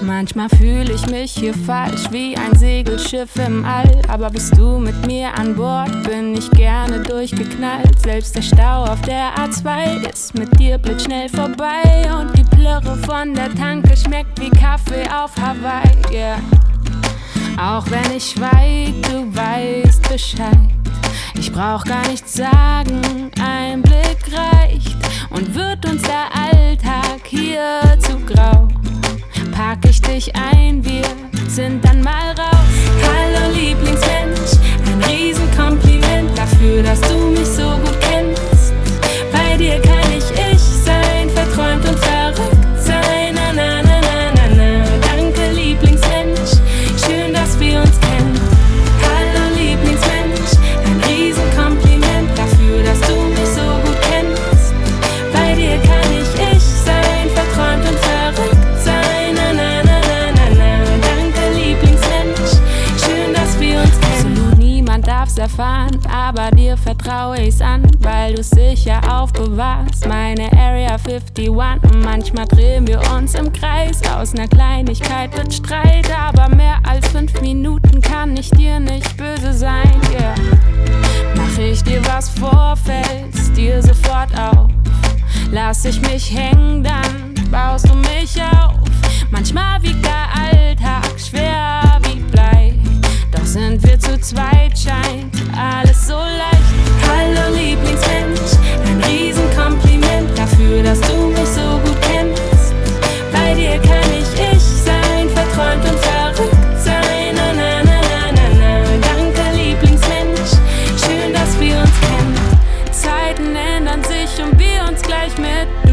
Manchmal fühle ich mich hier falsch wie ein Segelschiff im All. Aber bist du mit mir an Bord, bin ich gerne durchgeknallt. Selbst der Stau auf der A2 ist mit dir blitzschnell vorbei. Und die Plörre von der Tanke schmeckt wie Kaffee auf Hawaii, yeah. Auch wenn ich schweig, du weißt Bescheid. Ich brauch gar nichts sagen, ein Blick reicht. Und wird uns der Alltag hier zu grau, pack ich dich ein, wir sind dann mal raus. Hallo Lieblingsmensch, ein Riesenkompliment dafür, dass du mich so gut kennst. Bei dir kann ich sein, verträumt und verrückt sein. Na na na na na na. Danke Lieblingsmensch, schön, dass wir uns kennen. Hallo Lieblingsmensch, ein Riesenkompliment dafür, dass du mich so gut kennst. Bei dir kann ich sein, verträumt und verrückt sein. Na na na na na na. Danke Lieblingsmensch, schön, dass wir uns kennen. Absolut niemand darf's erfahren, aber dir vertraue ich's an, weil du's sicher aufbewahrst. Meine Area 51, manchmal drehen wir uns im Kreis. Aus ner Kleinigkeit wird Streit, aber mehr als 5 Minuten kann ich dir nicht böse sein, yeah. Mach ich dir was vor, fällt's dir sofort auf. Lass ich mich hängen, dann baust du mich auf. Manchmal wiegt der Alltag schwer wie Blei, doch sind wir zu zweit, scheint alles so leicht. Hallo Lieblingsmensch, ein Riesenkompliment dafür, dass du mich so gut kennst. Bei dir kann ich sein, verträumt und verrückt sein. Na na na na na na. Danke Lieblingsmensch, schön, dass wir uns kennen. Zeiten ändern sich und wir uns gleich mit.